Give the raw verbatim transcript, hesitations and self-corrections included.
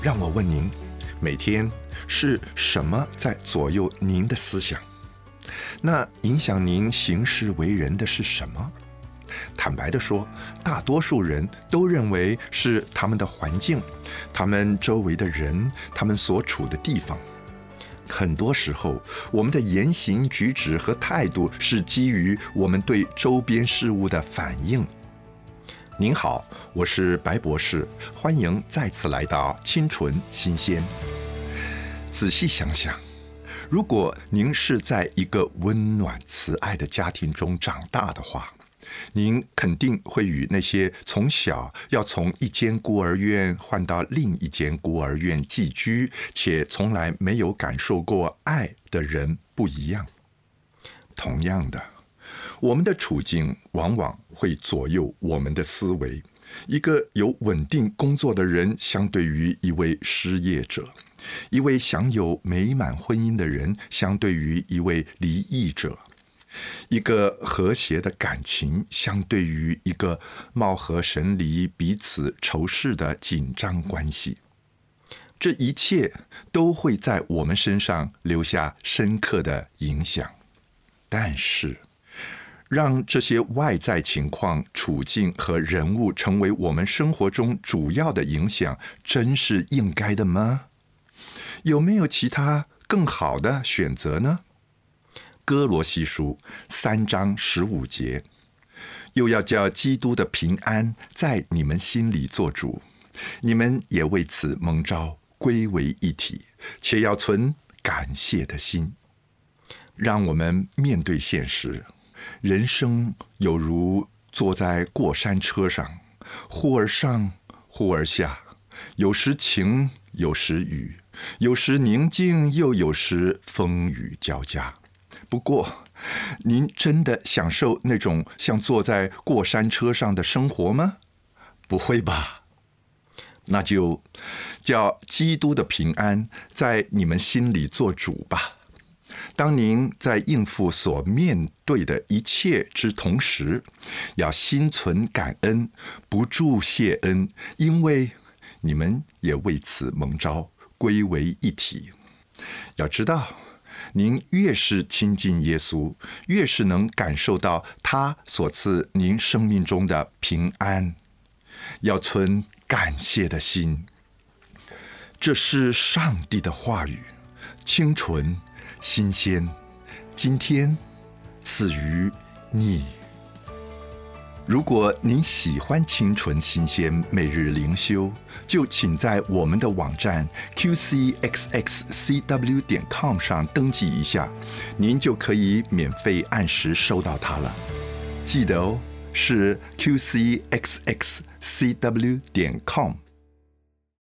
让我问您，每天是什么在左右您的思想？那影响您行事为人的是什么？坦白地说，大多数人都认为是他们的环境，他们周围的人，他们所处的地方。很多时候，我们的言行举止和态度是基于我们对周边事物的反应。您好，我是白博士，欢迎再次来到清纯新鲜。仔细想想，如果您是在一个温暖慈爱的家庭中长大的话，您肯定会与那些从小要从一间孤儿院换到另一间孤儿院寄居，且从来没有感受过爱的人不一样。同样的，我们的处境往往会左右我们的思维。一个有稳定工作的人相对于一位失业者，一位享有美满婚姻的人相对于一位离异者，一个和谐的感情相对于一个貌合神离、彼此仇视的紧张关系。这一切都会在我们身上留下深刻的影响。但是，让这些外在情况、处境和人物成为我们生活中主要的影响，真是应该的吗？有没有其他更好的选择呢？哥罗西书三章十五节，又要叫基督的平安在你们心里做主，你们也为此蒙召归为一体，且要存感谢的心。让我们面对现实，人生有如坐在过山车上，忽而上，忽而下，有时晴，有时雨，有时宁静，又有时风雨交加。不过，您真的享受那种像坐在过山车上的生活吗？不会吧？那就叫基督的平安在你们心里做主吧。当您在应付所面对的一切之同时，要心存感恩，不住谢恩，因为你们也为此蒙召归为一体。要知道，您越是亲近耶稣，越是能感受到他所赐您生命中的平安。要存感谢的心。这是上帝的话语，清纯新鲜，今天赐予你。如果您喜欢清纯新鲜每日灵修，就请在我们的网站 q c x x c w 点 com 上登记一下，您就可以免费按时收到它了。记得哦，是 q c x x c w 点 com。